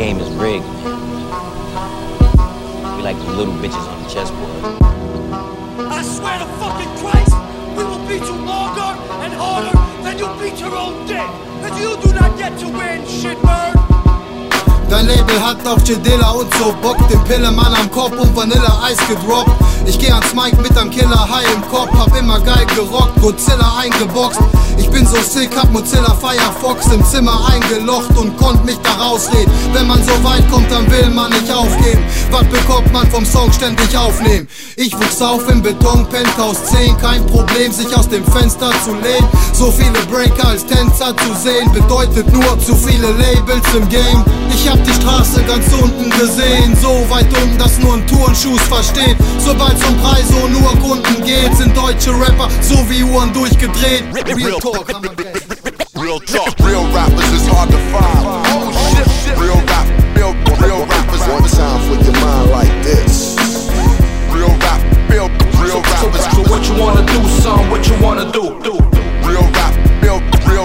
game is rigged, man. We like the little bitches on the chessboard. I swear to fucking Christ, we will beat you longer and harder than you beat your own dick. Cause you do not get to win, shitbird. Dein Label hat auf Jedilla und so Bock, den Pillemann am Kopf und Vanille-Eis gedroppt. Ich geh ans Mic mit einem Killer-High im Kopf, hab immer geil gerockt, Godzilla eingeboxt. Ich bin so sick, hab Mozilla Firefox im Zimmer eingelocht und konnt mich da rausreden. Wenn man so weit kommt, dann will man nicht aufgeben. Was bekommt man vom Song ständig aufnehmen? Ich wuchs auf im Beton, Penthouse 10, kein Problem, sich aus dem Fenster zu lehnen. So viele Breaker als Tänzer zu sehen, bedeutet nur zu viele Labels im Game. Ich hab die Straße ganz unten gesehen, so weit unten, dass nur ein Turnschuss versteht. Sobald's um Preise und nur Kunden geht, sind deutsche Rapper so wie Uhren durchgedreht. Real talk, real talk, real rappers is hard to find. Oh shit, real rappers. One time for your mind like this. Real rappers. So what you wanna do, son? What you wanna do? Real rappers. Real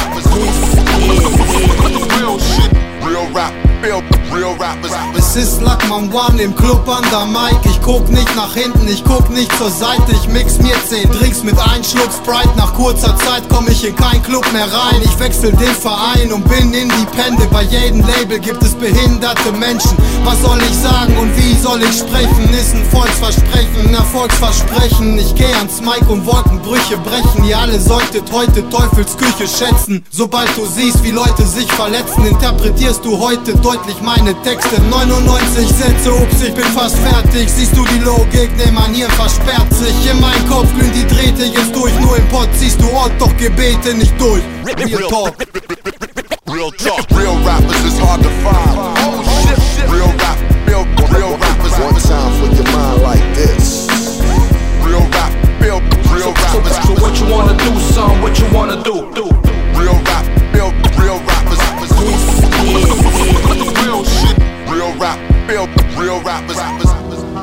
shit. Real rappers. Es ist Lackman One im Club an der Mic. Ich guck nicht nach hinten, ich guck nicht zur Seite. Ich mix mir 10 Drinks mit ein Schluck Sprite. Nach kurzer Zeit komm ich in kein Club mehr rein. Ich wechsel den Verein und bin independent. Bei jedem Label gibt es behinderte Menschen. Was soll ich sagen und wie soll ich sprechen? Ist ein Volksversprechen, ein Erfolgsversprechen. Ich geh ans Mic und Wolkenbrüche brechen. Ihr alle solltet heute Teufelsküche schätzen. Sobald du siehst, wie Leute sich verletzen, interpretierst du heute deutlich meine Texte. 99 Sätze, ups, ich bin fast fertig. Siehst du die Logik? Nee, mein Hirn versperrt sich. In meinem Kopf glühen die Drähte jetzt durch. Nur im Pott ziehst du Ort, doch Gebete nicht durch. Real talk. Real talk, real rappers is hard to find. Oh shit, real rappers. One time for your mind like this. Real rappers. So what you wanna do, son? What you wanna do? Real rappers. Real shit, real rappers.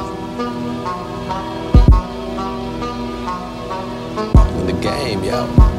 The game, yo.